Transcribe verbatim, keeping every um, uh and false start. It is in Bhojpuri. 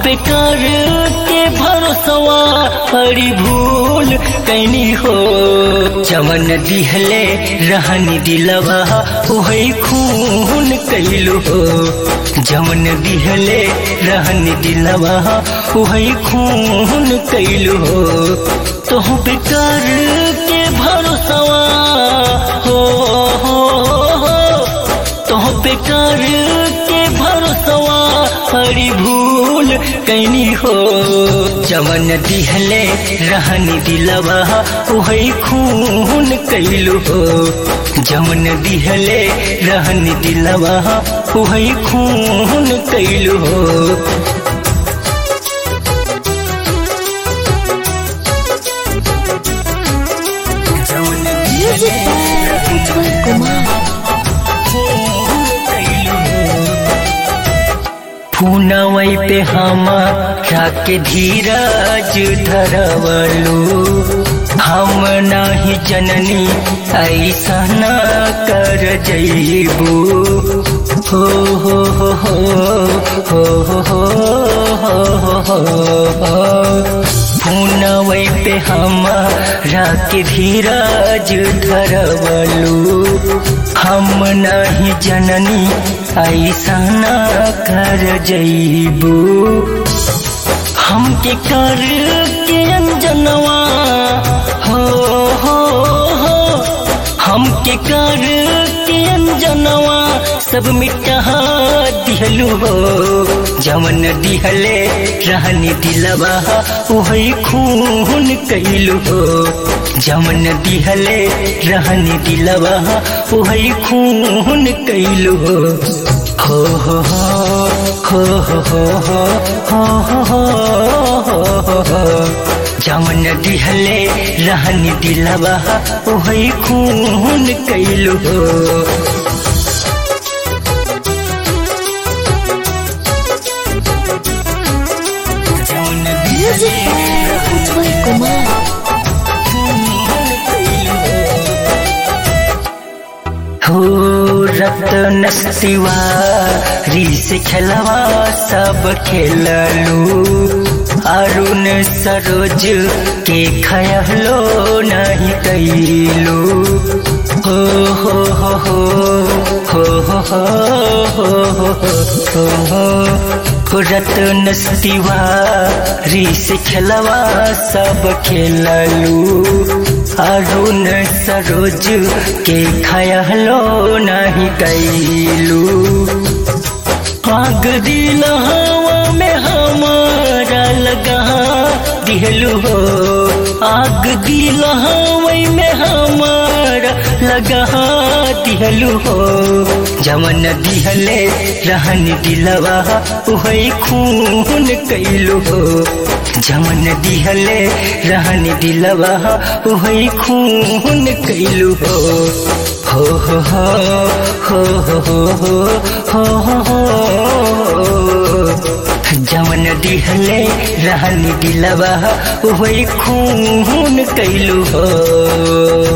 पे कर के भरोसवा हरी भूल कैनी हो। जवन दिहले रहनी दिलवा ओही खून कैलू हो। जवन दिहले रहनी दिलवा ओही खून कैलू हो। तो पे कर के भरोसवा हो हो हो तो पे कर के भरोसवा हरी भूल कैनी हो। जवन दिहले रहनी दिलवा ओही खून कैलू हो। जवन दिहले रहनी दिलवा ओही खून कैलू हो। फूनवई पे हमारा के धीरज धरवलू। हम नाही जननी ऐसा न कर जईबू। हो हो हो हो हो हो हो फूनवई पे हमारा के धीरज धरवलू। हम नहीं जननी ऐसा न कर जईबू। हमके कर के अंजनवा हो हो हो हमके कर के अंजनवा सब मिटा दिहलू हो। जवन दिहले रहनी दिलवा ओही खून कैलू हो। जवन दिहले रहनी दिलवा ओही खून कैलू हो। हो हो हो हो हो हो हो जवन दिहले रहनी दिलवा ओही खून कैलू हो। हो रतन तिवारी से खेलवा सब खेललू। अरुण सरोज के खयलो नहीं कैलू। हो हो हो हो हो हो हो हो हो रतन तिवारी से खेलवा सब खेललू। अरुण सरोज के खयलो नहीं कैलू। आग दिल हवा में हमारा लगा दिहलू हो। आग दिल हवा में हमारा लगा दिहलू हो। जवन दिहले रहनी दिलवा ओही खून कैलू हो। जवन दिहले रहनी दिलवा ओही खून कैलू हो। हो हो हो हो हो हो हो जवन दिहले रहनी दिलवा ओही खून कैलू हो।